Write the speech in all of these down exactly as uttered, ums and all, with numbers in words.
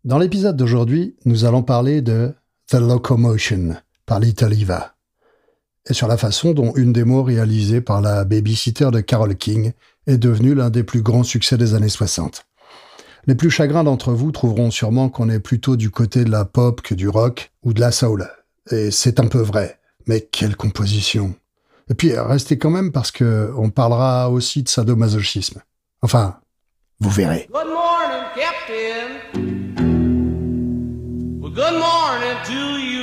Dans l'épisode d'aujourd'hui, nous allons parler de The Locomotion par Little Eva et sur la façon dont une démo réalisée par la babysitter de Carole King est devenue l'un des plus grands succès des années soixante. Les plus chagrins d'entre vous trouveront sûrement qu'on est plutôt du côté de la pop que du rock ou de la soul. Et c'est un peu vrai, mais quelle composition! Et puis restez quand même parce que on parlera aussi de sadomasochisme. Enfin, vous verrez. Good morning, Captain. Well, good morning to you.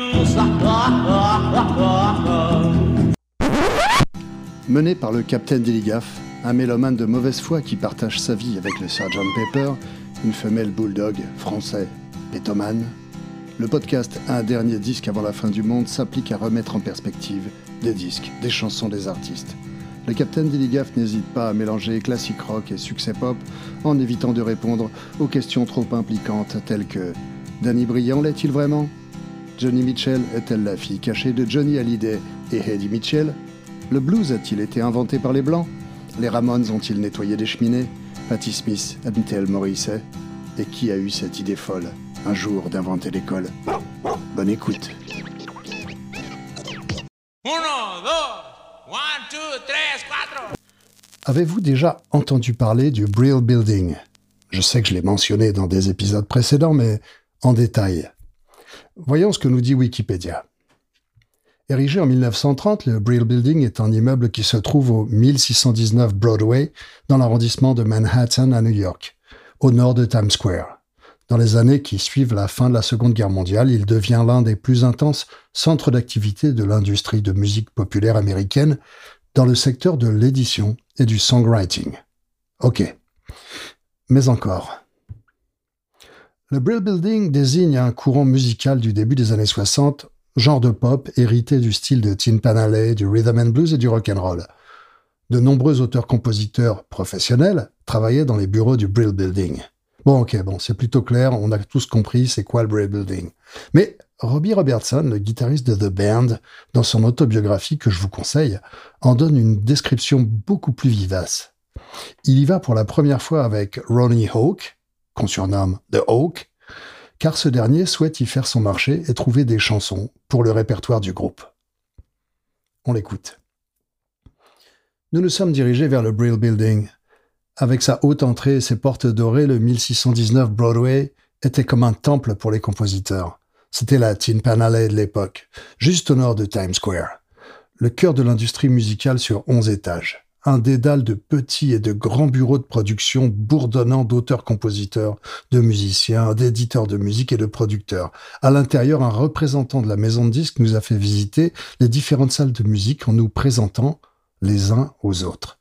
Mené par le Captain Dilligaff, un mélomane de mauvaise foi qui partage sa vie avec le sergent Pepper, une femelle bulldog français pétomane, le podcast Un dernier disque avant la fin du monde s'applique à remettre en perspective des disques, des chansons des artistes. Le Captain Dilligaff n'hésite pas à mélanger classique rock et succès pop en évitant de répondre aux questions trop impliquantes telles que « Danny Briand l'est-il vraiment ? Johnny Mitchell est-elle la fille cachée de Johnny Hallyday et Eddie Mitchell ? Le blues a-t-il été inventé par les Blancs ? Les Ramones ont-ils nettoyé des cheminées ? Patti Smith aime-t-elle Morrissey ? Et qui a eu cette idée folle, un jour, d'inventer l'école ? Bonne écoute. Uno, dos, one, two, tres, cuatro. Avez-vous déjà entendu parler du Brill Building ? Je sais que je l'ai mentionné dans des épisodes précédents, mais en détail. Voyons ce que nous dit Wikipédia. Érigé en mille neuf cent trente, le Brill Building est un immeuble qui se trouve au mille six cent dix-neuf Broadway, dans l'arrondissement de Manhattan à New York, au nord de Times Square. Dans les années qui suivent la fin de la Seconde Guerre mondiale, il devient l'un des plus intenses centres d'activité de l'industrie de musique populaire américaine dans le secteur de l'édition et du songwriting. Ok. Mais encore. Le Brill Building désigne un courant musical du début des années soixante, genre de pop hérité du style de Tin Pan Alley, du rhythm and blues et du rock and roll. De nombreux auteurs-compositeurs professionnels travaillaient dans les bureaux du Brill Building. Bon, ok, bon, c'est plutôt clair, on a tous compris c'est quoi le Brill Building. Mais Robbie Robertson, le guitariste de The Band, dans son autobiographie que je vous conseille, en donne une description beaucoup plus vivace. Il y va pour la première fois avec Ronnie Hawk, qu'on surnomme The Hawk, car ce dernier souhaite y faire son marché et trouver des chansons pour le répertoire du groupe. On l'écoute. Nous nous sommes dirigés vers le Brill Building. Avec sa haute entrée et ses portes dorées, le mille six cent dix-neuf Broadway était comme un temple pour les compositeurs. C'était la Tin Pan Alley de l'époque, juste au nord de Times Square. Le cœur de l'industrie musicale sur onze étages. Un dédale de petits et de grands bureaux de production bourdonnant d'auteurs-compositeurs, de musiciens, d'éditeurs de musique et de producteurs. À l'intérieur, un représentant de la maison de disques nous a fait visiter les différentes salles de musique en nous présentant les uns aux autres.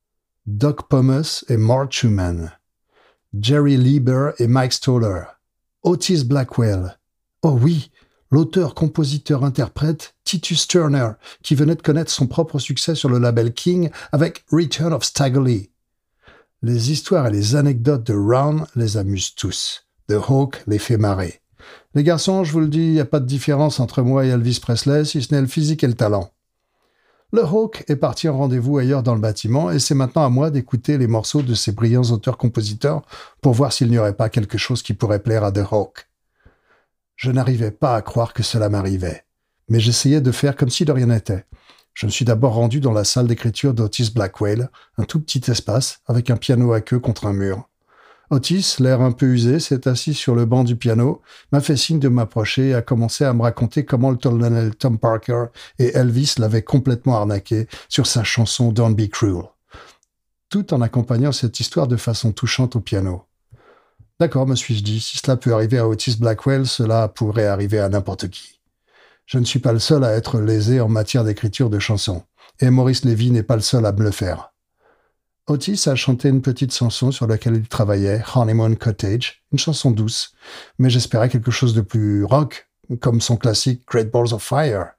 Doc Pomus et Mort Schumann, Jerry Lieber et Mike Stoller, Otis Blackwell. Oh oui, l'auteur, compositeur, interprète Titus Turner, qui venait de connaître son propre succès sur le label King avec Return of Stagger Lee. Les histoires et les anecdotes de Ron les amusent tous. De Hawk les fait marrer. Les garçons, je vous le dis, il n'y a pas de différence entre moi et Elvis Presley, si ce n'est le physique et le talent. Le Hawk est parti en rendez-vous ailleurs dans le bâtiment et c'est maintenant à moi d'écouter les morceaux de ces brillants auteurs-compositeurs pour voir s'il n'y aurait pas quelque chose qui pourrait plaire à The Hawk. Je n'arrivais pas à croire que cela m'arrivait, mais j'essayais de faire comme si de rien n'était. Je me suis d'abord rendu dans la salle d'écriture d'Otis Blackwell, un tout petit espace avec un piano à queue contre un mur. Otis, l'air un peu usé, s'est assis sur le banc du piano, m'a fait signe de m'approcher et a commencé à me raconter comment le colonel Tom Parker et Elvis l'avaient complètement arnaqué sur sa chanson « Don't Be Cruel », tout en accompagnant cette histoire de façon touchante au piano. D'accord, me suis-je dit, si cela peut arriver à Otis Blackwell, cela pourrait arriver à n'importe qui. Je ne suis pas le seul à être lésé en matière d'écriture de chansons, et Maurice Lévy n'est pas le seul à me le faire. Otis a chanté une petite chanson sur laquelle il travaillait, Honeymoon Cottage, une chanson douce, mais j'espérais quelque chose de plus rock, comme son classique Great Balls of Fire.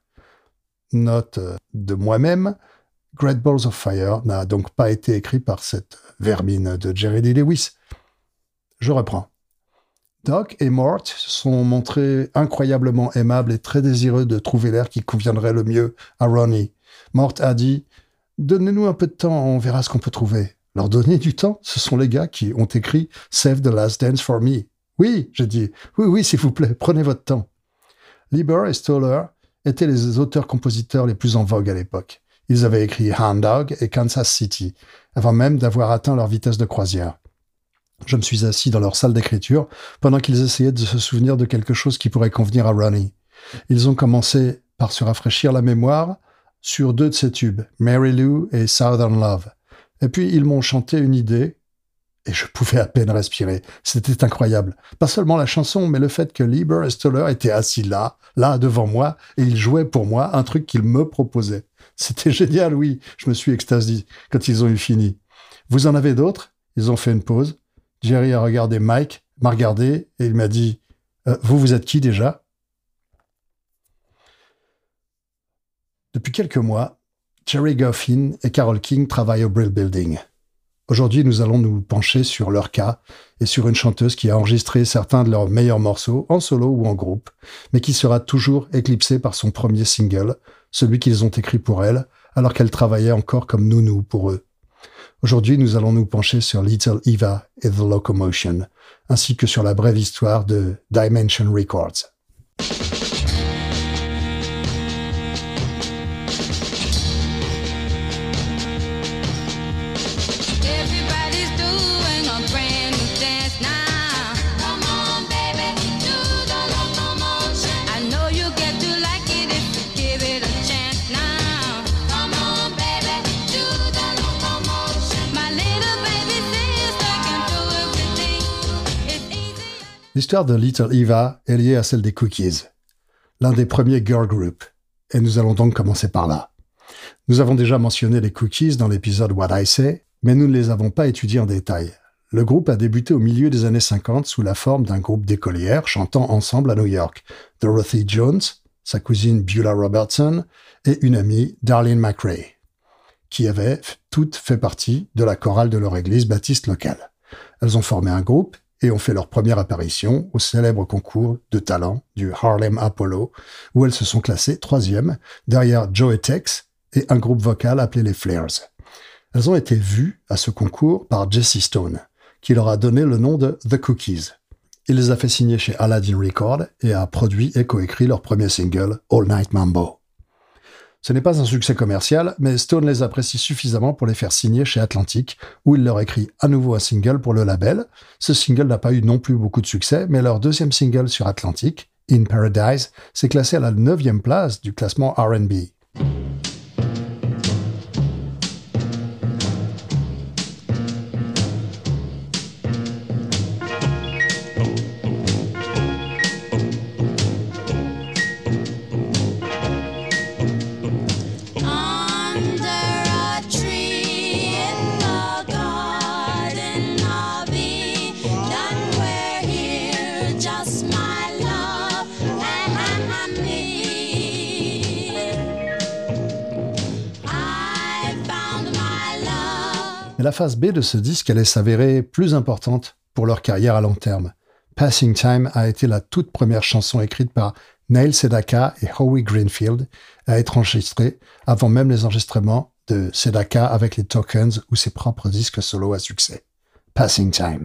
Note de moi-même, Great Balls of Fire n'a donc pas été écrit par cette vermine de Jerry Lee Lewis. Je reprends. Doc et Mort se sont montrés incroyablement aimables et très désireux de trouver l'air qui conviendrait le mieux à Ronnie. Mort a dit « Donnez-nous un peu de temps, on verra ce qu'on peut trouver. » Leur donner du temps, ce sont les gars qui ont écrit « Save the Last Dance for Me ». Oui, j'ai dit. Oui, oui, s'il vous plaît, prenez votre temps. Leiber et Stoller étaient les auteurs-compositeurs les plus en vogue à l'époque. Ils avaient écrit Hound Dog et Kansas City, avant même d'avoir atteint leur vitesse de croisière. Je me suis assis dans leur salle d'écriture pendant qu'ils essayaient de se souvenir de quelque chose qui pourrait convenir à Ronnie. Ils ont commencé par se rafraîchir la mémoire sur deux de ces tubes, Mary Lou et Southern Love. Et puis ils m'ont chanté une idée, et je pouvais à peine respirer. C'était incroyable. Pas seulement la chanson, mais le fait que Leiber et Stoller étaient assis là, là, devant moi, et ils jouaient pour moi un truc qu'ils me proposaient. C'était génial, oui. Je me suis extasié quand ils ont eu fini. Vous en avez d'autres? Ils ont fait une pause. Jerry a regardé Mike, m'a regardé, et il m'a dit euh, « Vous, vous êtes qui déjà ?» Depuis quelques mois, Jerry Goffin et Carole King travaillent au Brill Building. Aujourd'hui, nous allons nous pencher sur leur cas et sur une chanteuse qui a enregistré certains de leurs meilleurs morceaux, en solo ou en groupe, mais qui sera toujours éclipsée par son premier single, celui qu'ils ont écrit pour elle, alors qu'elle travaillait encore comme nounou pour eux. Aujourd'hui, nous allons nous pencher sur Little Eva et The Locomotion, ainsi que sur la brève histoire de Dimension Records. L'histoire de Little Eva est liée à celle des Cookies, l'un des premiers girl groups, et nous allons donc commencer par là. Nous avons déjà mentionné les Cookies dans l'épisode What I Say, mais nous ne les avons pas étudiés en détail. Le groupe a débuté au milieu des années cinquante sous la forme d'un groupe d'écolières chantant ensemble à New York, Dorothy Jones, sa cousine Beulah Robertson et une amie, Darlene McRae, qui avaient toutes fait partie de la chorale de leur église baptiste locale. Elles ont formé un groupe et ont fait leur première apparition au célèbre concours de talent du Harlem Apollo, où elles se sont classées troisième, derrière Joey Tex et un groupe vocal appelé les Flares. Elles ont été vues à ce concours par Jesse Stone, qui leur a donné le nom de The Cookies. Il les a fait signer chez Aladdin Records et a produit et coécrit leur premier single, All Night Mambo. Ce n'est pas un succès commercial, mais Stone les apprécie suffisamment pour les faire signer chez Atlantic, où il leur écrit à nouveau un single pour le label. Ce single n'a pas eu non plus beaucoup de succès, mais leur deuxième single sur Atlantic, In Paradise, s'est classé à la neuvième place du classement R and B. Mais la phase B de ce disque allait s'avérer plus importante pour leur carrière à long terme. Passing Time a été la toute première chanson écrite par Neil Sedaka et Howie Greenfield à être enregistrée avant même les enregistrements de Sedaka avec les Tokens ou ses propres disques solo à succès. Passing Time.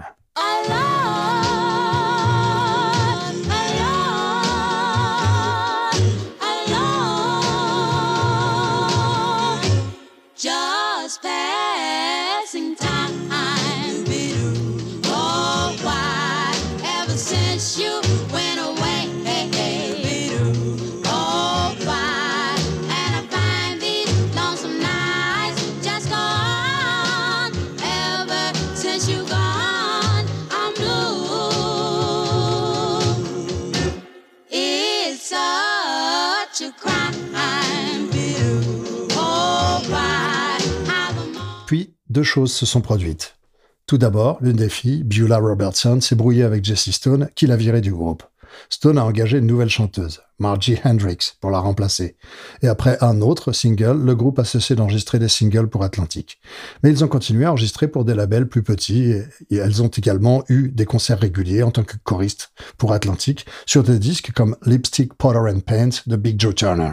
Puis, deux choses se sont produites. Tout d'abord, l'une des filles, Beulah Robertson, s'est brouillée avec Jesse Stone, qui l'a virée du groupe. Stone a engagé une nouvelle chanteuse, Margie Hendrix, pour la remplacer. Et après un autre single, le groupe a cessé d'enregistrer des singles pour Atlantic. Mais ils ont continué à enregistrer pour des labels plus petits et, et elles ont également eu des concerts réguliers en tant que choristes pour Atlantic sur des disques comme Lipstick, Powder and Paint de Big Joe Turner.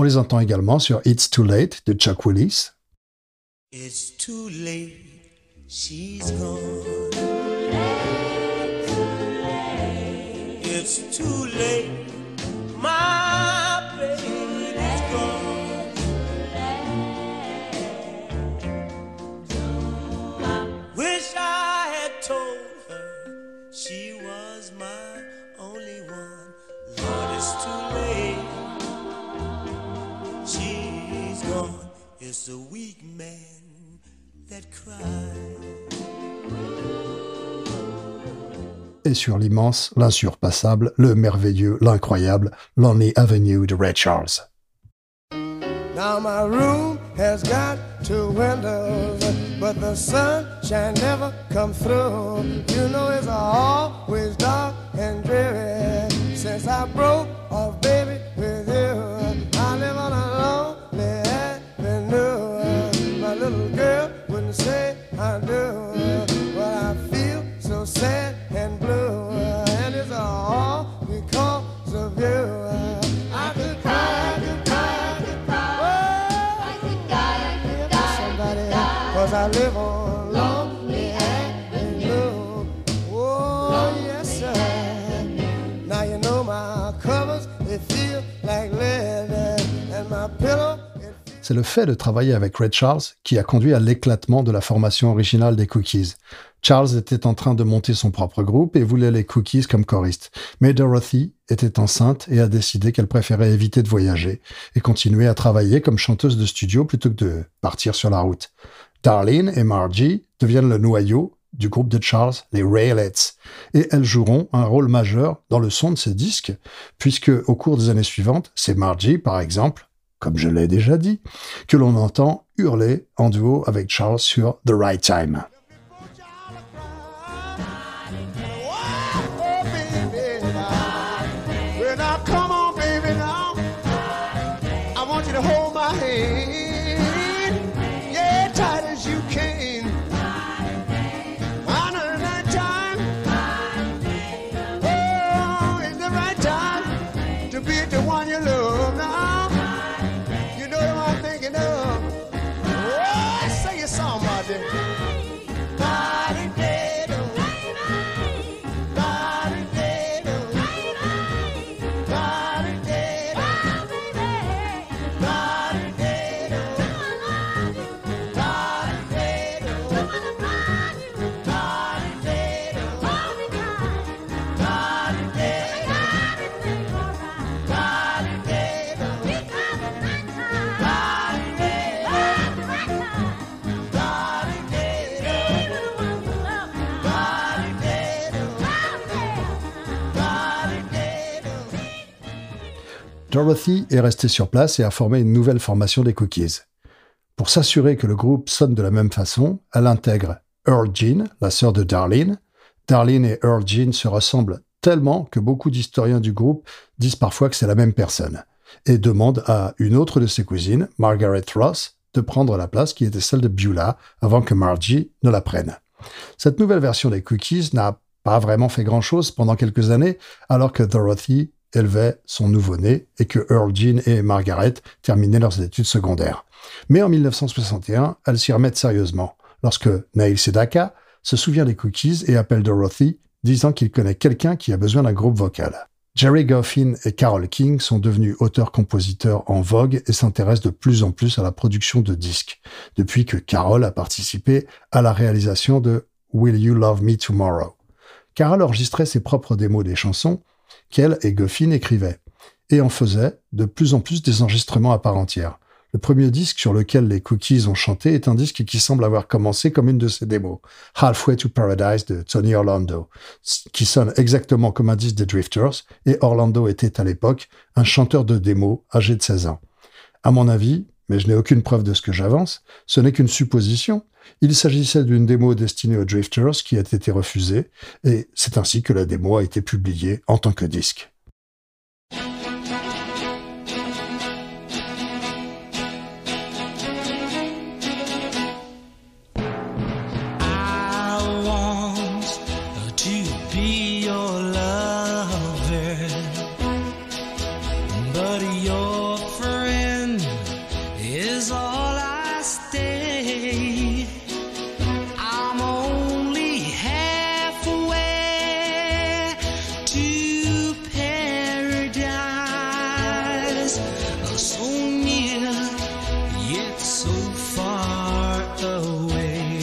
les entend également sur It's Too Late de Chuck Willis. It's too late, she's gone. It's too late, my baby's gone. Wish I had told her she was my only one. Lord, it's too late, she's gone. It's a weak man that cries. Et sur l'immense, l'insurpassable, le merveilleux, l'incroyable Lonely Avenue de Ray Charles. Now my room has got two windows, but the sunshine never come through. You know it's always dark and dreary since I broke off, baby, with you. I live on a lonely avenue. My little girl wouldn't say I do, but I feel so sad and blue, and it's all because of you. I could cry, I could cry, I could cry. I could die, I could die, somebody, cause I live on Lonely Avenue. Oh, yes, sir. Now you know my covers, they feel like lead, and my pillow. C'est le fait de travailler avec Ray Charles qui a conduit à l'éclatement de la formation originale des Cookies. Charles était en train de monter son propre groupe et voulait les Cookies comme choristes. Mais Dorothy était enceinte et a décidé qu'elle préférait éviter de voyager et continuer à travailler comme chanteuse de studio plutôt que de partir sur la route. Darlene et Margie deviennent le noyau du groupe de Charles, les Raelettes, et elles joueront un rôle majeur dans le son de ces disques, puisque au cours des années suivantes, c'est Margie, par exemple, comme je l'ai déjà dit, que l'on entend hurler en duo avec Charles sur The Right Time. Dorothy est restée sur place et a formé une nouvelle formation des Cookies. Pour s'assurer que le groupe sonne de la même façon, elle intègre Earl Jean, la sœur de Darlene. Darlene et Earl Jean se ressemblent tellement que beaucoup d'historiens du groupe disent parfois que c'est la même personne et demandent à une autre de ses cousines, Margaret Ross, de prendre la place qui était celle de Beulah avant que Margie ne la prenne. Cette nouvelle version des Cookies n'a pas vraiment fait grand-chose pendant quelques années, alors que Dorothy élevait son nouveau-né et que Earl Jean et Margaret terminaient leurs études secondaires. Mais en mille neuf cent soixante et un, elles s'y remettent sérieusement, lorsque Neil Sedaka se souvient des Cookies et appelle Dorothy, disant qu'il connaît quelqu'un qui a besoin d'un groupe vocal. Jerry Goffin et Carole King sont devenus auteurs-compositeurs en vogue et s'intéressent de plus en plus à la production de disques, depuis que Carole a participé à la réalisation de Will You Love Me Tomorrow. Carole enregistrait ses propres démos des chansons qu'elle et Goffin écrivaient, et en faisait de plus en plus des enregistrements à part entière. Le premier disque sur lequel les Cookies ont chanté est un disque qui semble avoir commencé comme une de ses démos, Halfway to Paradise de Tony Orlando, qui sonne exactement comme un disque des Drifters, et Orlando était à l'époque un chanteur de démos âgé de seize ans. À mon avis, mais je n'ai aucune preuve de ce que j'avance, ce n'est qu'une supposition. Il s'agissait d'une démo destinée aux Drifters qui a été refusée, et c'est ainsi que la démo a été publiée en tant que disque. But your friend is all I stay. I'm only halfway to paradise. So near, yet so far away.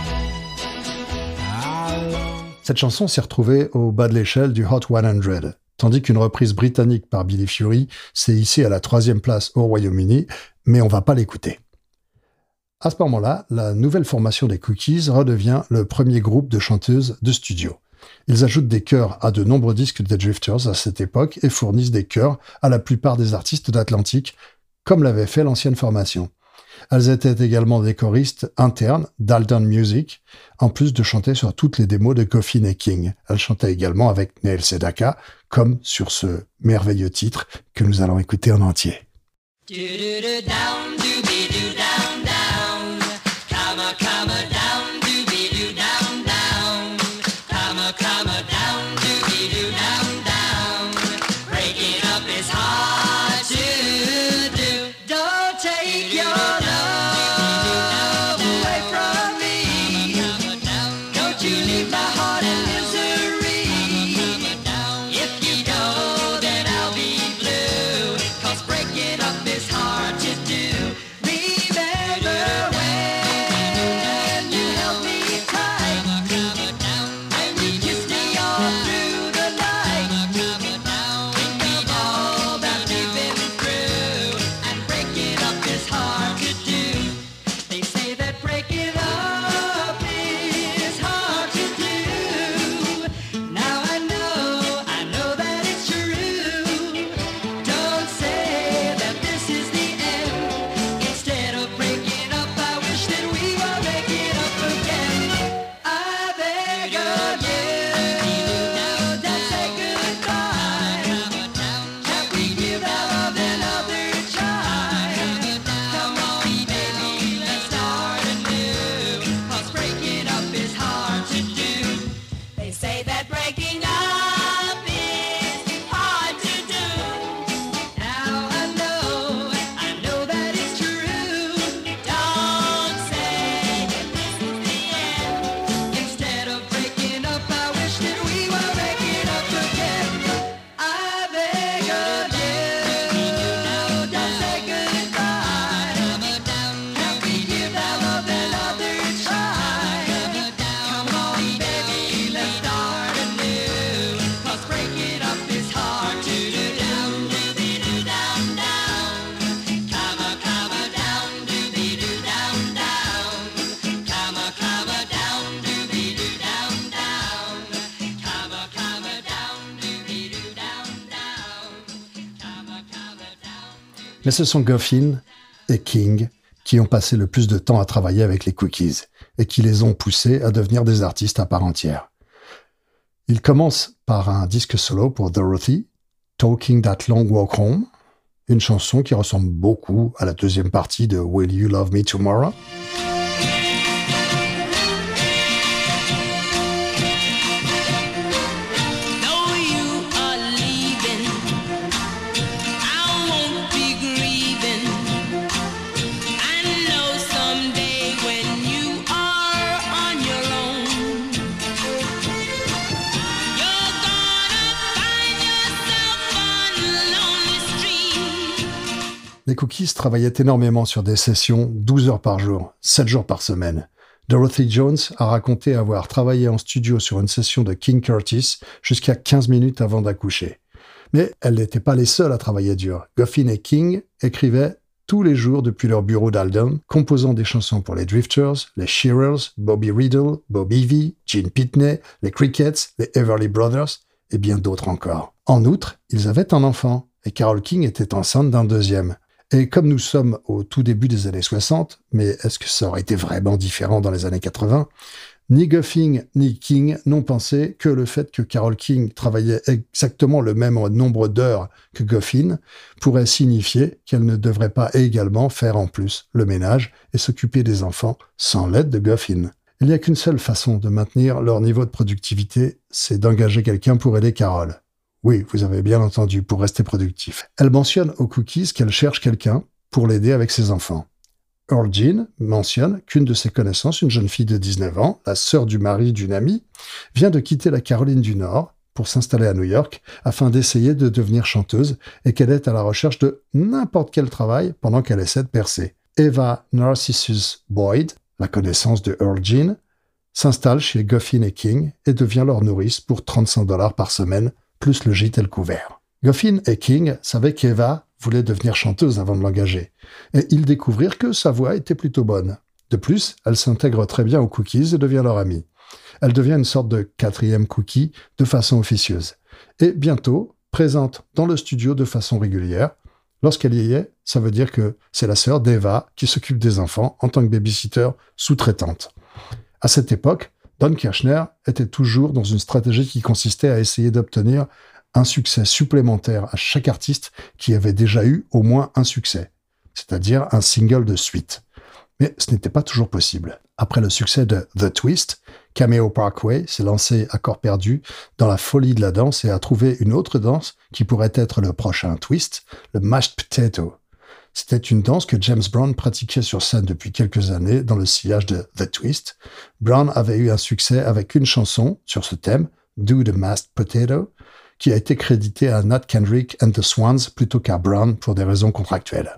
Cette chanson s'est retrouvée au bas de l'échelle du Hot cent, tandis qu'une reprise britannique par Billy Fury s'est hissée à la troisième place au Royaume-Uni, mais on va pas l'écouter. À ce moment-là, la nouvelle formation des Cookies redevient le premier groupe de chanteuses de studio. Ils ajoutent des chœurs à de nombreux disques des Drifters à cette époque et fournissent des chœurs à la plupart des artistes d'Atlantic, comme l'avait fait l'ancienne formation. Elles étaient également des choristes internes d'Alton Music, en plus de chanter sur toutes les démos de Goffin et King. Elles chantaient également avec Neil Sedaka, comme sur ce merveilleux titre que nous allons écouter en entier. Mais ce sont Goffin et King qui ont passé le plus de temps à travailler avec les Cookies et qui les ont poussés à devenir des artistes à part entière. Ils commencent par un disque solo pour Dorothy, Talking That Long Walk Home, une chanson qui ressemble beaucoup à la deuxième partie de Will You Love Me Tomorrow? Les Cookies travaillaient énormément sur des sessions douze heures par jour, sept jours par semaine. Dorothy Jones a raconté avoir travaillé en studio sur une session de King Curtis jusqu'à quinze minutes avant d'accoucher. Mais elles n'étaient pas les seules à travailler dur. Goffin et King écrivaient tous les jours depuis leur bureau d'Alden, composant des chansons pour les Drifters, les Shearers, Bobby Riddle, Bob Evie, Gene Pitney, les Crickets, les Everly Brothers et bien d'autres encore. En outre, ils avaient un enfant et Carole King était enceinte d'un deuxième. Et comme nous sommes au tout début des années soixante, mais est-ce que ça aurait été vraiment différent dans les années quatre-vingts? Ni Goffin ni King n'ont pensé que le fait que Carole King travaillait exactement le même nombre d'heures que Goffin pourrait signifier qu'elle ne devrait pas également faire en plus le ménage et s'occuper des enfants sans l'aide de Goffin. Il n'y a qu'une seule façon de maintenir leur niveau de productivité, c'est d'engager quelqu'un pour aider Carole. Oui, vous avez bien entendu, pour rester productif. Elle mentionne aux Cookies qu'elle cherche quelqu'un pour l'aider avec ses enfants. Earl Jean mentionne qu'une de ses connaissances, une jeune fille de dix-neuf ans, la sœur du mari d'une amie, vient de quitter la Caroline du Nord pour s'installer à New York afin d'essayer de devenir chanteuse et qu'elle est à la recherche de n'importe quel travail pendant qu'elle essaie de percer. Eva Narcissus Boyd, la connaissance de Earl Jean, s'installe chez Goffin et King et devient leur nourrice pour trente-cinq dollars par semaine, plus le gîte et le couvert. Goffin et King savaient qu'Eva voulait devenir chanteuse avant de l'engager, et ils découvrirent que sa voix était plutôt bonne. De plus, elle s'intègre très bien aux Cookies et devient leur amie. Elle devient une sorte de quatrième Cookie de façon officieuse, et bientôt présente dans le studio de façon régulière. Lorsqu'elle y est, ça veut dire que c'est la sœur d'Eva qui s'occupe des enfants en tant que babysitter sous-traitante. À cette époque, Don Kirshner était toujours dans une stratégie qui consistait à essayer d'obtenir un succès supplémentaire à chaque artiste qui avait déjà eu au moins un succès, c'est-à-dire un single de suite. Mais ce n'était pas toujours possible. Après le succès de The Twist, Cameo Parkway s'est lancé à corps perdu dans la folie de la danse et a trouvé une autre danse qui pourrait être le prochain twist, le mashed potato. C'était une danse que James Brown pratiquait sur scène depuis quelques années dans le sillage de The Twist. Brown avait eu un succès avec une chanson sur ce thème, Do the Mashed Potato, qui a été crédité à Nat Kendrick and the Swans plutôt qu'à Brown pour des raisons contractuelles.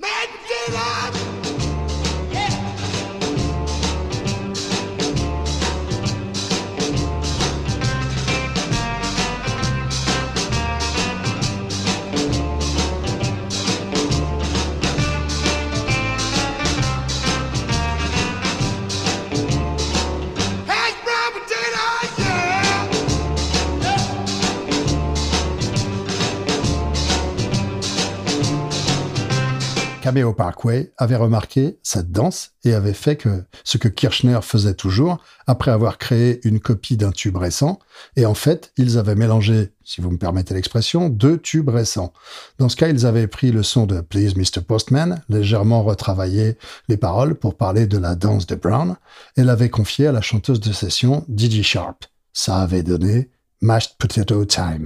Cameo Parkway avait remarqué cette danse et avait fait que ce que Kirshner faisait toujours après avoir créé une copie d'un tube récent. Et en fait, ils avaient mélangé, si vous me permettez l'expression, deux tubes récents. Dans ce cas, ils avaient pris le son de Please mister Postman, légèrement retravaillé les paroles pour parler de la danse de Brown, et l'avaient confié à la chanteuse de session Didi Sharp. Ça avait donné Mashed Potato Time.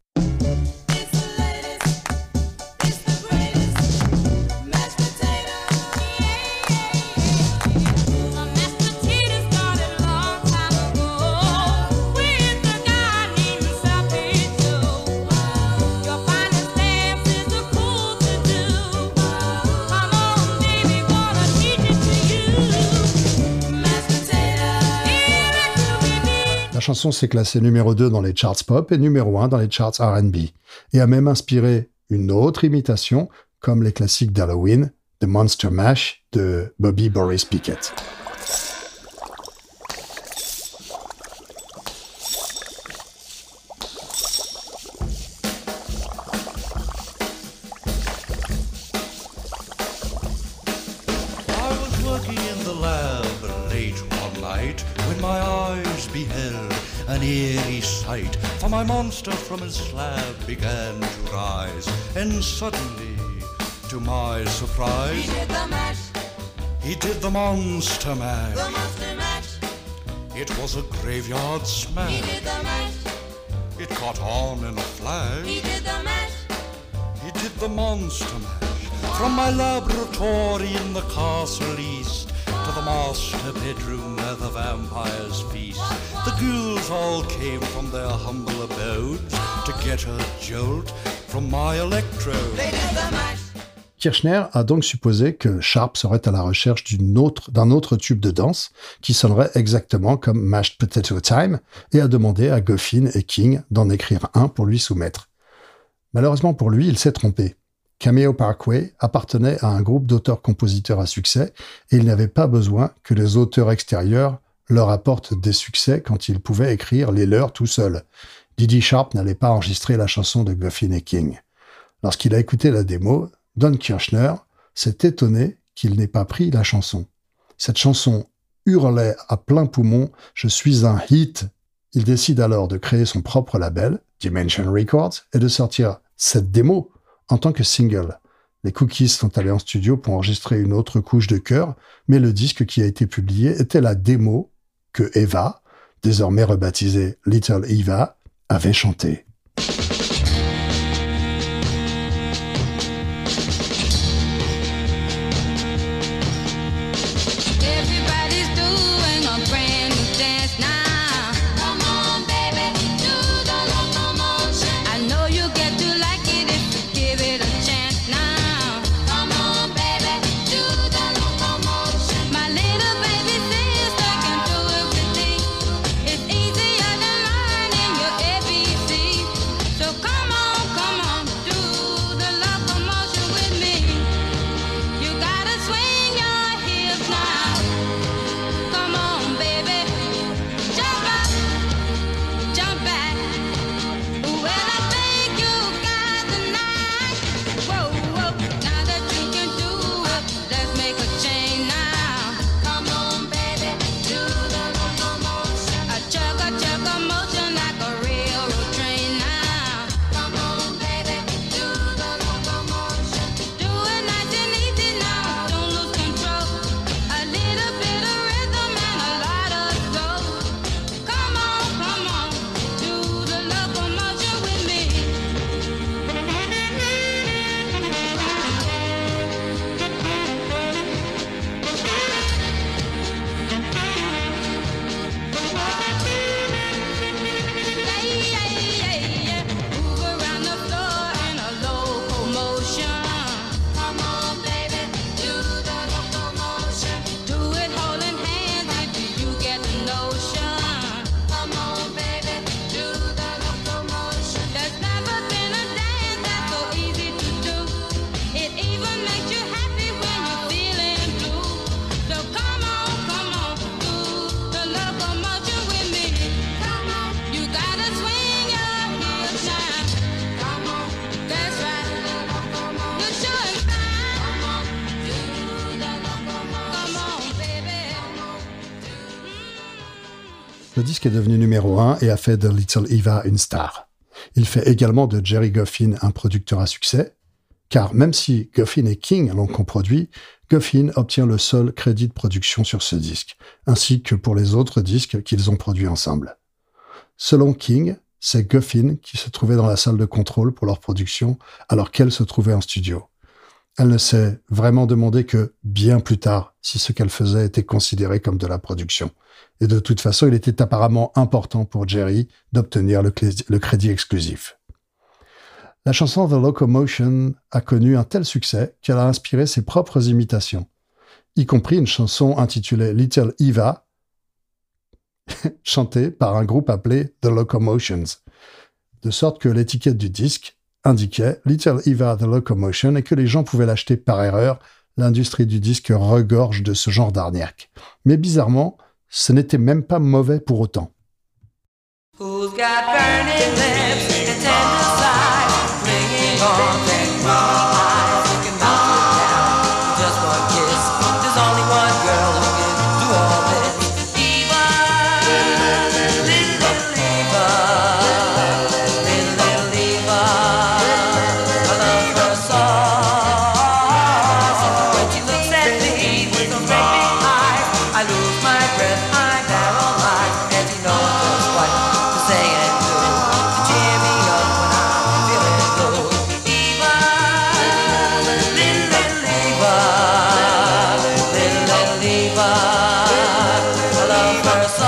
La chanson s'est classée numéro deux dans les charts pop et numéro un dans les charts R and B, et a même inspiré une autre imitation, comme les classiques d'Halloween, The Monster Mash de Bobby Boris Pickett. An eerie sight, for my monster from his slab began to rise, and suddenly, to my surprise, He did the mash, he did the monster mash. the monster mash. It was a graveyard He smash. did the mash, It caught on in a he flash. did the mash. He did the monster mash. From my laboratory in the castle east to the master bedroom where the vampires feast. The ghouls all came from their humble abodes to get a jolt from my electrode. They did the mash. Kirshner a donc supposé que Sharp serait à la recherche d'une autre, d'un autre tube de danse qui sonnerait exactement comme Mashed Potato Time et a demandé à Goffin et King d'en écrire un pour lui soumettre. Malheureusement pour lui, il s'est trompé. Cameo Parkway appartenait à un groupe d'auteurs-compositeurs à succès et il n'avait pas besoin que les auteurs extérieurs leur apportent des succès quand ils pouvaient écrire les leurs tout seuls. Didi Sharp n'allait pas enregistrer la chanson de Goffin et King. Lorsqu'il a écouté la démo, Don Kirshner s'est étonné qu'il n'ait pas pris la chanson. Cette chanson hurlait à plein poumon « Je suis un hit ». Il décide alors de créer son propre label, Dimension Records, et de sortir cette démo en tant que single. Les Cookies sont allés en studio pour enregistrer une autre couche de chœur, mais le disque qui a été publié était la démo que Eva, désormais rebaptisée Little Eva, avait chantée. le disque est devenu numéro un et a fait de Little Eva une star. Il fait également de Jerry Goffin un producteur à succès, car même si Goffin et King l'ont coproduit, Goffin obtient le seul crédit de production sur ce disque, ainsi que pour les autres disques qu'ils ont produits ensemble. Selon King, c'est Goffin qui se trouvait dans la salle de contrôle pour leur production alors qu'elle se trouvait en studio. Elle ne s'est vraiment demandé que bien plus tard si ce qu'elle faisait était considéré comme de la production. Et de toute façon, il était apparemment important pour Jerry d'obtenir le, clé- le crédit exclusif. La chanson The Locomotion a connu un tel succès qu'elle a inspiré ses propres imitations, y compris une chanson intitulée Little Eva, chantée par un groupe appelé The Locomotions, de sorte que l'étiquette du disque indiquait Little Eva The Locomotion et que les gens pouvaient l'acheter par erreur. L'industrie du disque regorge de ce genre d'arnaque. Mais bizarrement, ce n'était même pas mauvais pour autant. Who's got burning lips and tender sighs, clinging on their eyes, you can melt it down with just one kiss. There's only one girl who can do all this. Eva, little, little Eva, little, little Eva, I love her so. When she looks at me with those great big eyes, I lose my breath, I narrow eyes, and she knows just what to say and do to cheer me up when I'm feeling blue. Eva, little, little Eva, little, little Eva, I love her so.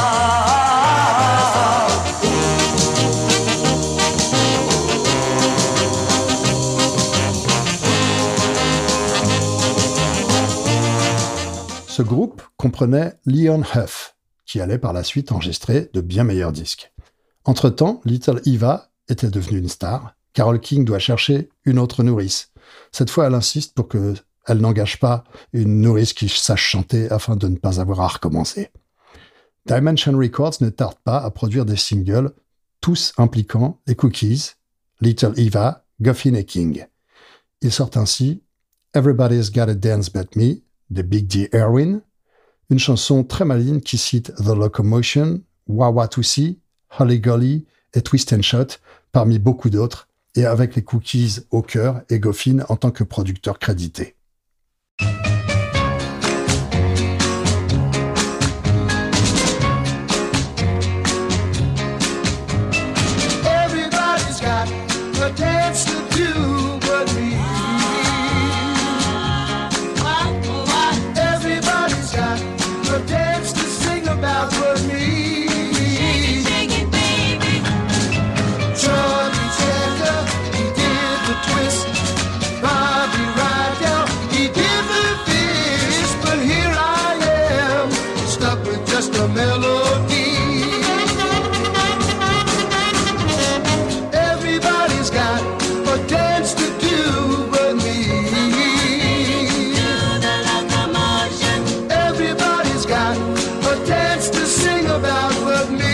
Ce groupe comprenait Leon Huff, qui allait par la suite enregistrer de bien meilleurs disques. Entre-temps, Little Eva était devenue une star. Carole King doit chercher une autre nourrice. Cette fois, elle insiste pour qu'elle n'engage pas une nourrice qui sache chanter afin de ne pas avoir à recommencer. Dimension Records ne tarde pas à produire des singles, tous impliquant les Cookies, Little Eva, Goffin et King. Ils sortent ainsi Everybody's Gotta Dance But Me de Big D. Erwin, une chanson très maligne qui cite The Locomotion, Wawa Tootsie, Holly Golly et Twist and Shout, parmi beaucoup d'autres, et avec les Cookies au cœur et Goffin en tant que producteur crédité. Everybody's got a dance to do but me. Everybody's got a dance to sing about but me. Charlie Changer, he did the twist. Bobby Rydell, he did the fish. But here I am, stuck with just a melody. Everybody's got a dance to do but me. Everybody's got a dance to sing about but me.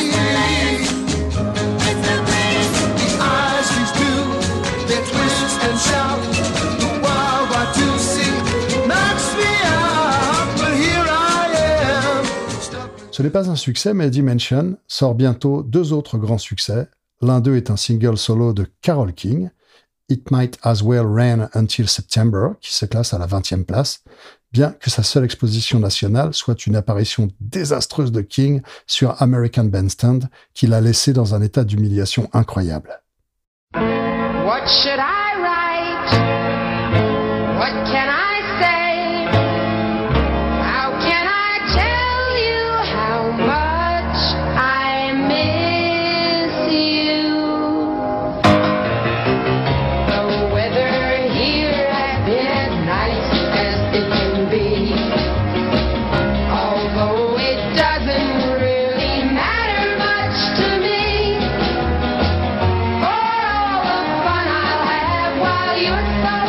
The eyes these do, they twist and shout. The wild I do see knocks me out. But here I am, stuck with Ce n'est pas un succès, mais Dimension sort bientôt deux autres grands succès. L'un d'eux est un single solo de Carole King, It Might As Well Rain Until September, qui se classe à la vingtième place, bien que sa seule exposition nationale soit une apparition désastreuse de King sur American Bandstand, qui l'a laissé dans un état d'humiliation incroyable. What should I write? What can I say? How can I tell you how much I miss you? The weather here has been nice as it can be. Although it doesn't really matter much to me. For all the fun I'll have while you're so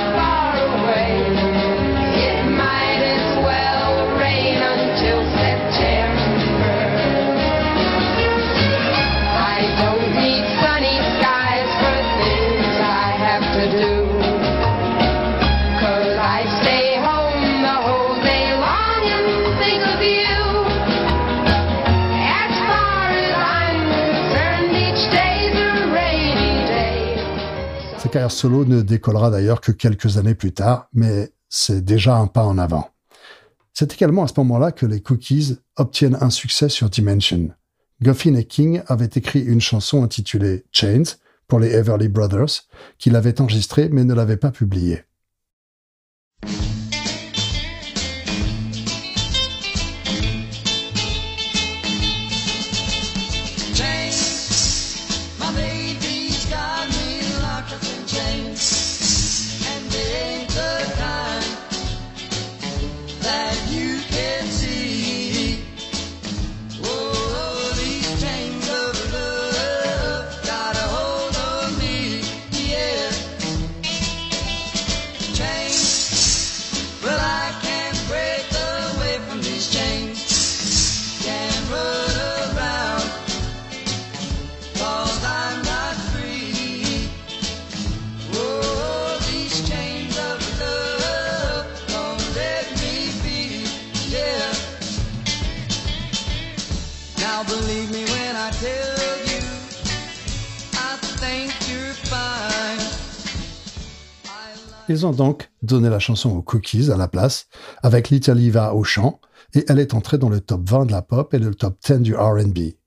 carrière solo ne décollera d'ailleurs que quelques années plus tard, mais c'est déjà un pas en avant. C'est également à ce moment-là que les Cookies obtiennent un succès sur Dimension. Goffin et King avaient écrit une chanson intitulée « Chains » pour les Everly Brothers, qu'ils avaient enregistrée mais ne l'avaient pas publiée. Ils ont donc donné la chanson aux Cookies à la place, avec Little Eva au chant, et elle est entrée dans le top vingt de la pop et le top dix du R and B.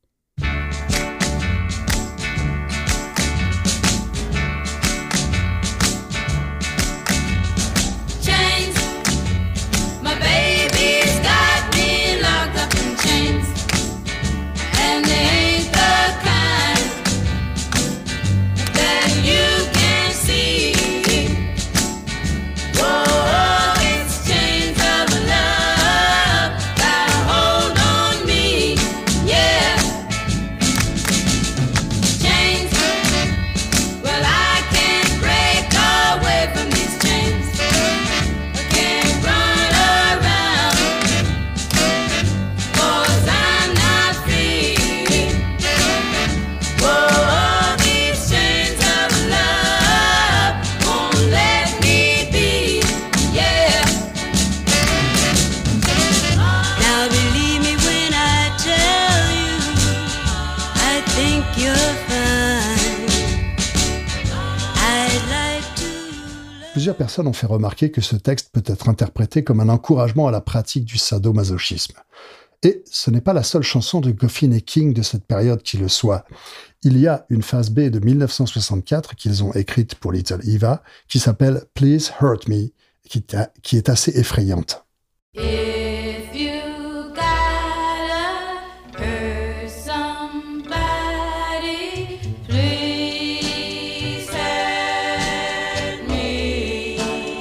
Plusieurs personnes ont fait remarquer que ce texte peut être interprété comme un encouragement à la pratique du sadomasochisme. Et ce n'est pas la seule chanson de Goffin et King de cette période qui le soit. Il y a une phase B de mille neuf cent soixante-quatre qu'ils ont écrite pour Little Eva, qui s'appelle « Please Hurt Me », qui est assez effrayante. If you gotta hurt somebody, please hurt me.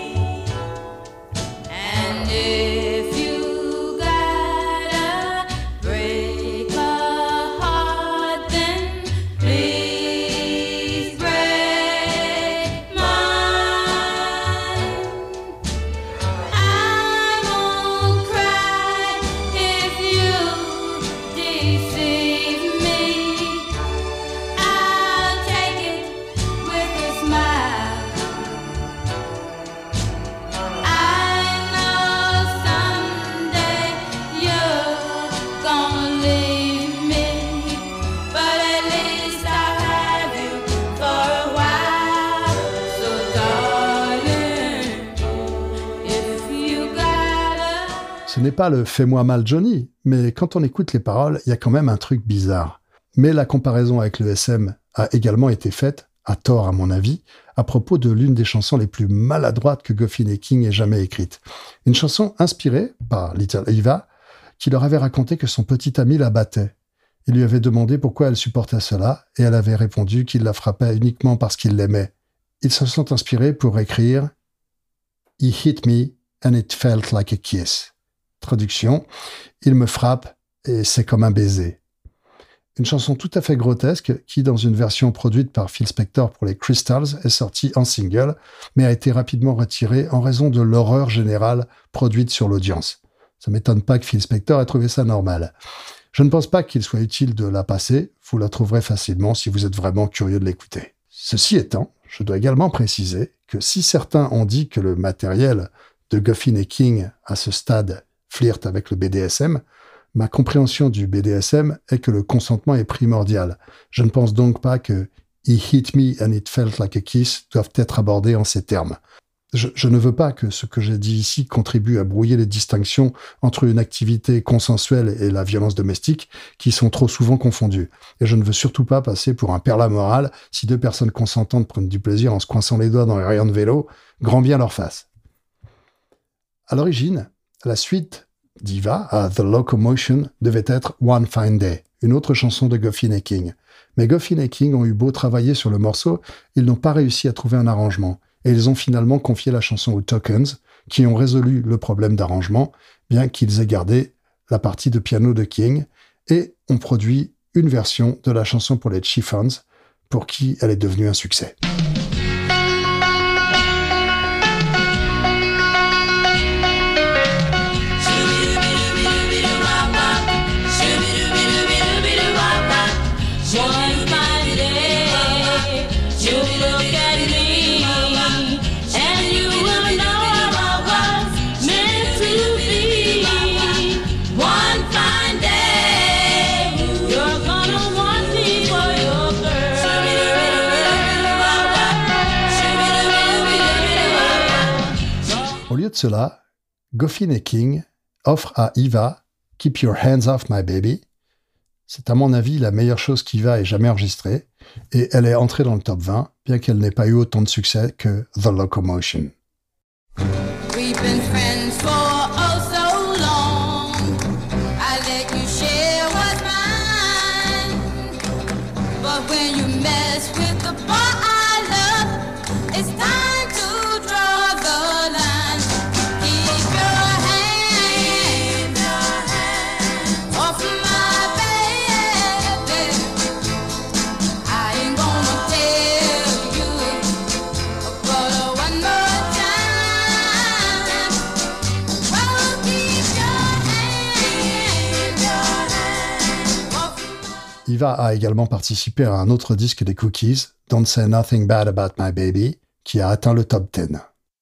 And if you gotta break a heart, then please break mine. I won't cry if you deceive me. I'll take it with a smile. I know someday you're gonna leave me, but at least I'll have you for a while. So darling, if you gotta. Ce n'est pas le « fais-moi mal Johnny », mais quand on écoute les paroles, il y a quand même un truc bizarre. Mais la comparaison avec le S M a également été faite, à tort à mon avis, à propos de l'une des chansons les plus maladroites que Goffin et King aient jamais écrites. Une chanson inspirée par Little Eva, qui leur avait raconté que son petit ami la battait. Il lui avait demandé pourquoi elle supportait cela, et elle avait répondu qu'il la frappait uniquement parce qu'il l'aimait. Ils se sont inspirés pour écrire « He hit me and it felt like a kiss ». Traduction, il me frappe et c'est comme un baiser. Une chanson tout à fait grotesque qui, dans une version produite par Phil Spector pour les Crystals, est sortie en single, mais a été rapidement retirée en raison de l'horreur générale produite sur l'audience. Ça m'étonne pas que Phil Spector ait trouvé ça normal. Je ne pense pas qu'il soit utile de la passer, vous la trouverez facilement si vous êtes vraiment curieux de l'écouter. Ceci étant, je dois également préciser que si certains ont dit que le matériel de Goffin et King à ce stade flirte avec le B D S M, ma compréhension du B D S M est que le consentement est primordial. Je ne pense donc pas que He hit me and it felt like a kiss doivent être abordés en ces termes. Je, je ne veux pas que ce que j'ai dit ici contribue à brouiller les distinctions entre une activité consensuelle et la violence domestique, qui sont trop souvent confondues. Et je ne veux surtout pas passer pour un perla moral si deux personnes consentantes prennent du plaisir en se coinçant les doigts dans les rayons de vélo, grand bien leur face. À l'origine, la suite d'Eva à The Locomotion devait être One Fine Day, une autre chanson de Goffin et King. Mais Goffin et King ont eu beau travailler sur le morceau, ils n'ont pas réussi à trouver un arrangement. Et ils ont finalement confié la chanson aux Tokens, qui ont résolu le problème d'arrangement, bien qu'ils aient gardé la partie de piano de King, et ont produit une version de la chanson pour les Chiffons, pour qui elle est devenue un succès. Au lieu de cela, Goffin et King offrent à Eva « Keep your hands off my baby ». C'est à mon avis la meilleure chose qu'Eva ait jamais enregistrée, et elle est entrée dans le top vingt, bien qu'elle n'ait pas eu autant de succès que The Locomotion. We've been friends for oh so long. I let you share what's mine. But when you mess with the boy I love, it's time to draw the line. Keep your hand off my baby. I ain't gonna tell you, but one more time. Oh, keep your hand, your hand off my Eva a également participé à un autre disque des Cookies, Don't Say Nothing Bad About My Baby, qui a atteint le top dix.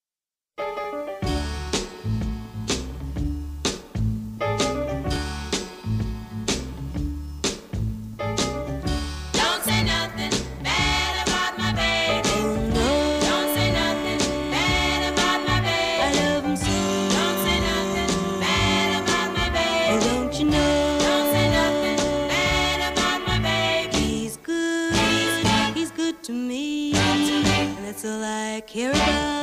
Don't say nothing bad about my baby. Don't say nothing bad about my baby. I love him so. Don't say nothing bad about my baby. Don't you know? Don't say nothing bad about my baby. He's good. He's good, he's good to me. And that's all I care about.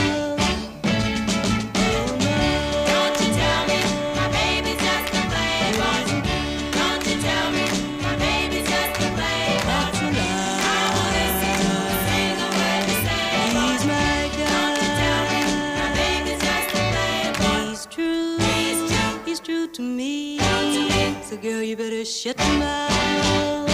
Don't you tell me my baby's just a playboy. Don't you tell me my baby's just a playboy. I won't listen to a single word you say. He's my guy. Don't you tell me my baby's just a playboy. He's true. He's true. He's true to me. So girl, you better shut your mouth.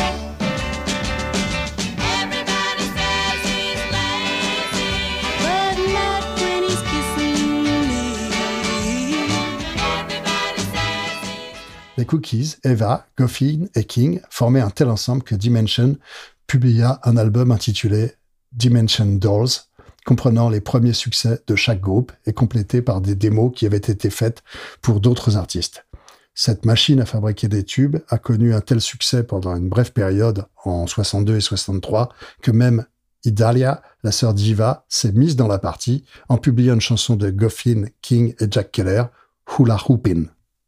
Everybody says he's lazy, but not when he's kissing me. Everybody says he's Les Cookies, Eva, Goffin et King formaient un tel ensemble que Dimension publia un album intitulé Dimension Dolls, comprenant les premiers succès de chaque groupe et complété par des démos qui avaient été faites pour d'autres artistes. Cette machine à fabriquer des tubes a connu un tel succès pendant une brève période, en soixante-deux et soixante-trois, que même Idalia, la sœur d'Eva, s'est mise dans la partie en publiant une chanson de Goffin, King et Jack Keller, Hula Hoopin'.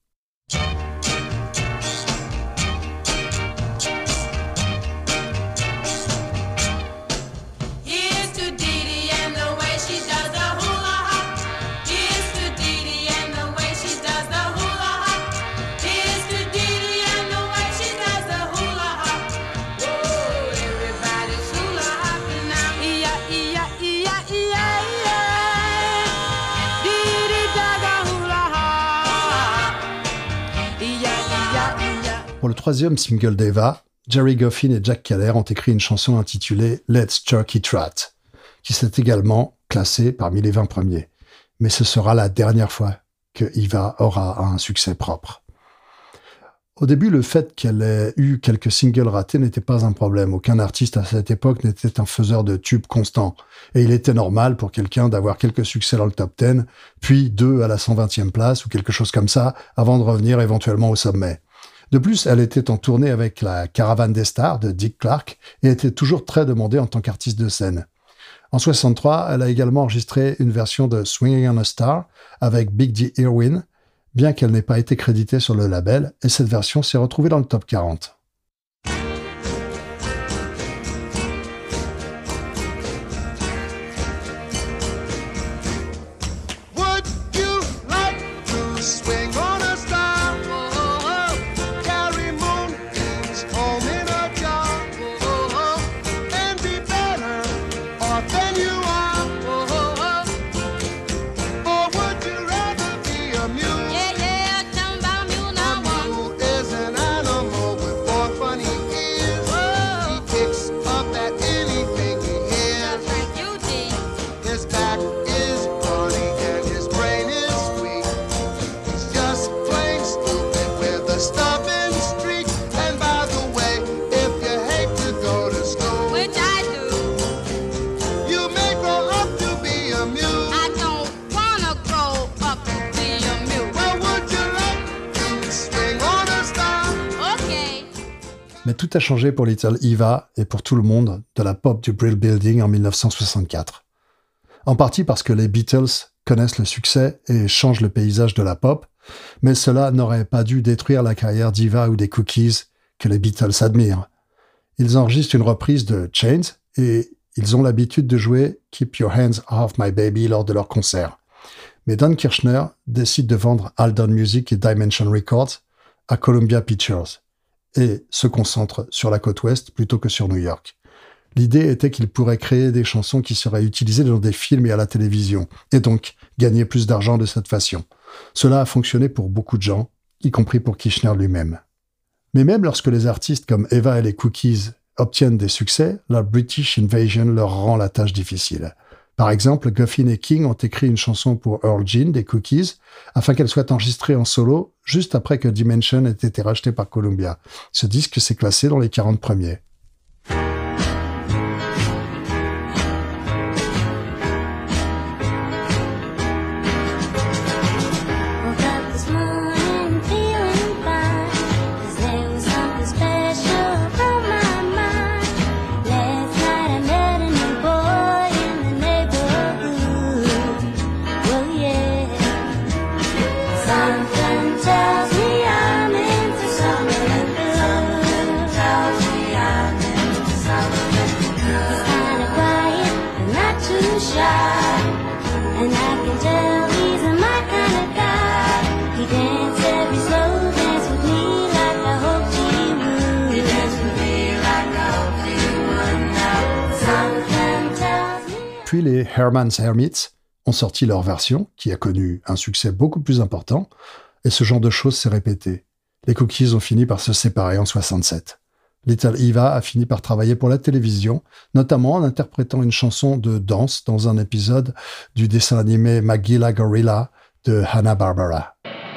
Here's to Dee Dee and the way she does the hula hop. Here's to Dee Dee and the way she does the hula hop. Here's to Dee Dee and the way she does the hula hop. Whoa, everybody's hula hopping now. E-ya-e-ya-e-ya-e-ya. Dee Dee does the hula hop. E-ya-e-ya-e-ya. Pour le troisième single d'Eva, Jerry Goffin et Jack Keller ont écrit une chanson intitulée Let's Jerk It Right, qui s'est également classée parmi les vingt premiers. Mais ce sera la dernière fois que Eva aura un succès propre. Au début, le fait qu'elle ait eu quelques singles ratés n'était pas un problème. Aucun artiste à cette époque n'était un faiseur de tubes constant. Et il était normal pour quelqu'un d'avoir quelques succès dans le top dix, puis deux à la cent vingtième place ou quelque chose comme ça, avant de revenir éventuellement au sommet. De plus, elle était en tournée avec la Caravane des Stars de Dick Clark et était toujours très demandée en tant qu'artiste de scène. En soixante-trois, elle a également enregistré une version de Swinging on a Star avec Big D. Irwin, bien qu'elle n'ait pas été créditée sur le label, et cette version s'est retrouvée dans le top quarante. Would you like to swing on a star? Oh, carry moonbeams home in a jar. Oh, and be better off than you are. Oh, or would you rather be a mule? Yeah, yeah, tell 'em about me A now. mule is an animal with four funny ears. He picks up at anything he hears. Thank you, D. His back is brawny and his brain is weak. He's just plain stupid with a stubborn streak. And by the way, if you hate to go to school, Which I do. you may grow up to be a mule. I don't wanna grow up to be a mule. Well, would you like to swing on a star? Okay. Mais tout a changé pour Little Eva et pour tout le monde de la pop du Brill Building en mille neuf cent soixante-quatre. En partie parce que les Beatles connaissent le succès et changent le paysage de la pop, mais cela n'aurait pas dû détruire la carrière d'Eva ou des Cookies que les Beatles admirent. Ils enregistrent une reprise de Chains et ils ont l'habitude de jouer Keep Your Hands Off My Baby lors de leurs concerts. Mais Don Kirshner décide de vendre Aldon Music et Dimension Records à Columbia Pictures et se concentre sur la côte ouest plutôt que sur New York. L'idée était qu'il pourrait créer des chansons qui seraient utilisées dans des films et à la télévision, et donc gagner plus d'argent de cette façon. Cela a fonctionné pour beaucoup de gens, y compris pour Kirshner lui-même. Mais même lorsque les artistes comme Eva et les Cookies obtiennent des succès, la British Invasion leur rend la tâche difficile. Par exemple, Goffin et King ont écrit une chanson pour Earl Jean des Cookies afin qu'elle soit enregistrée en solo juste après que Dimension ait été racheté par Columbia. Ce disque s'est classé dans les quarante premiers. Woke up this morning feeling fine, 'cause there was something special on my mind. Last night I met a new boy in the neighborhood. Well, yeah. Something tells me I'm into something good. Tells me I'm into something good. He's kinda quiet but not too shy, and I can tell he's my kind of guy. He danced every slow dance with me like I hoped he would. He danced with me like I hoped he would now. Something tells me. Puis les Herman's Hermits ont sorti leur version, qui a connu un succès beaucoup plus important, et ce genre de choses s'est répété. Les Cookies ont fini par se séparer en soixante-sept. Little Eva a fini par travailler pour la télévision, notamment en interprétant une chanson de danse dans un épisode du dessin animé Magilla Gorilla de Hanna-Barbera.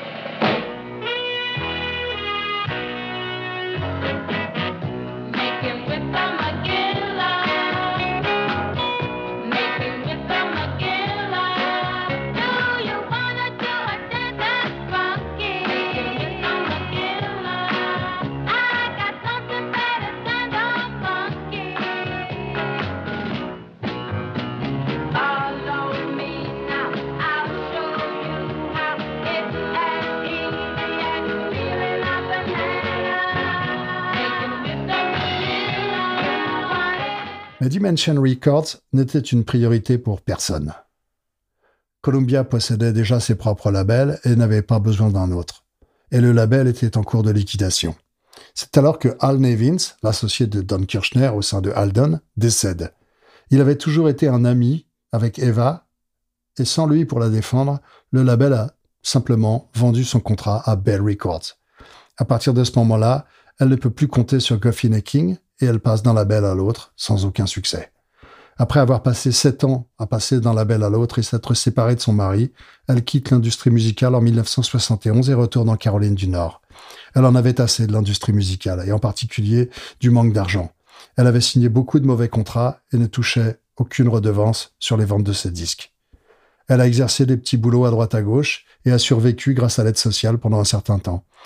Make him with the Magilla. Make him with the Magilla. Do you wanna do a dance that's funky? Make him with the Magilla. I got something better than the monkey. Follow me now, I'll show you how. It's as easy as peeling a banana. Make him with the Magilla. Mais Dimension Records n'était une priorité pour personne. Columbia possédait déjà ses propres labels et n'avait pas besoin d'un autre. Et le label était en cours de liquidation. C'est alors que Al Nevins, l'associé de Don Kirshner au sein de Aldon, décède. Il avait toujours été un ami avec Eva, et sans lui pour la défendre, le label a simplement vendu son contrat à Bell Records. À partir de ce moment-là, elle ne peut plus compter sur Goffin et King, et elle passe d'un label à l'autre sans aucun succès. Après avoir passé sept ans à passer d'un label à l'autre et s'être séparée de son mari, elle quitte l'industrie musicale en mille neuf cent soixante et onze et retourne en Caroline du Nord. Elle en avait assez de l'industrie musicale, et en particulier du manque d'argent. Elle avait signé beaucoup de mauvais contrats et ne touchait aucune redevance sur les ventes de ses disques. Elle a exercé des petits boulots à droite à gauche et a survécu grâce à l'aide sociale pendant un certain temps.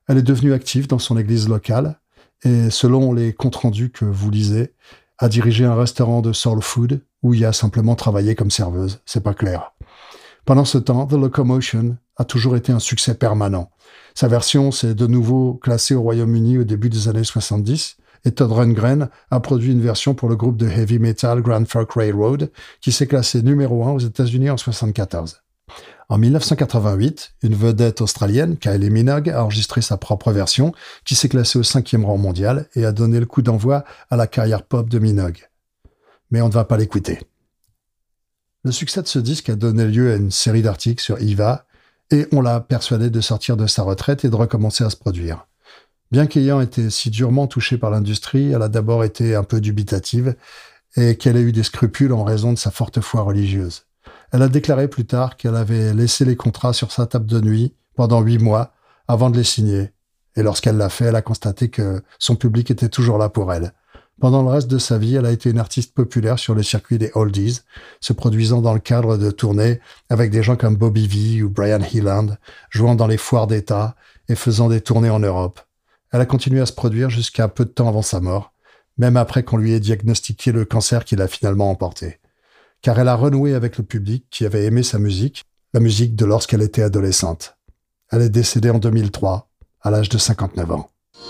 Elle est devenue active dans son église locale et, selon les comptes rendus que vous lisez, a dirigé un restaurant de soul food où il a simplement travaillé comme serveuse. C'est pas clair. Pendant ce temps, The Locomotion a toujours été un succès permanent. Sa version s'est de nouveau classée au Royaume-Uni au début des années soixante-dix et Todd Rundgren a produit une version pour le groupe de heavy metal Grand Funk Railroad qui s'est classé numéro un aux États-Unis en soixante-quatorze. En mille neuf cent quatre-vingt-huit, une vedette australienne, Kylie Minogue, a enregistré sa propre version qui s'est classée au cinquième rang mondial et a donné le coup d'envoi à la carrière pop de Minogue. Mais on ne va pas l'écouter. Le succès de ce disque a donné lieu à une série d'articles sur Eva et on l'a persuadée de sortir de sa retraite et de recommencer à se produire. Bien qu'ayant été si durement touchée par l'industrie, elle a d'abord été un peu dubitative et qu'elle ait eu des scrupules en raison de sa forte foi religieuse. Elle a déclaré plus tard qu'elle avait laissé les contrats sur sa table de nuit pendant huit mois avant de les signer. Et lorsqu'elle l'a fait, elle a constaté que son public était toujours là pour elle. Pendant le reste de sa vie, elle a été une artiste populaire sur le circuit des oldies, se produisant dans le cadre de tournées avec des gens comme Bobby Vee ou Brian Hyland, jouant dans les foires d'État et faisant des tournées en Europe. Elle a continué à se produire jusqu'à peu de temps avant sa mort, même après qu'on lui ait diagnostiqué le cancer qui l'a finalement emporté. Car elle a renoué avec le public qui avait aimé sa musique, la musique de lorsqu'elle était adolescente. Elle est décédée en deux mille trois, à l'âge de cinquante-neuf ans.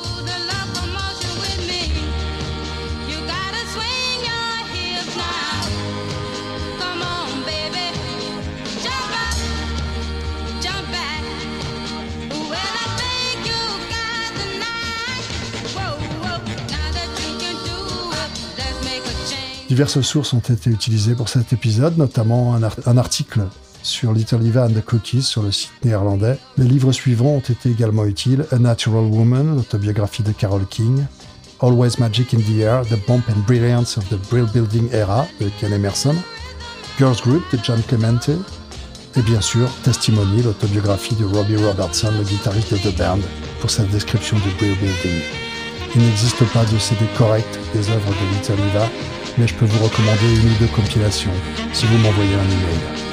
Diverses sources ont été utilisées pour cet épisode, notamment un, art- un article sur Little Eva and the Cookies sur le site néerlandais. Les livres suivants ont été également utiles: A Natural Woman, l'autobiographie de Carole King, Always Magic in the Air, The Pomp and Brilliance of the Brill Building Era de Ken Emerson, Girls Group de John Clemente, et bien sûr Testimony, l'autobiographie de Robbie Robertson, le guitariste de The Band, pour sa description du Brill Building. Il n'existe pas de C D correct des œuvres de Little Eva, mais je peux vous recommander une ou deux compilations si vous m'envoyez un email.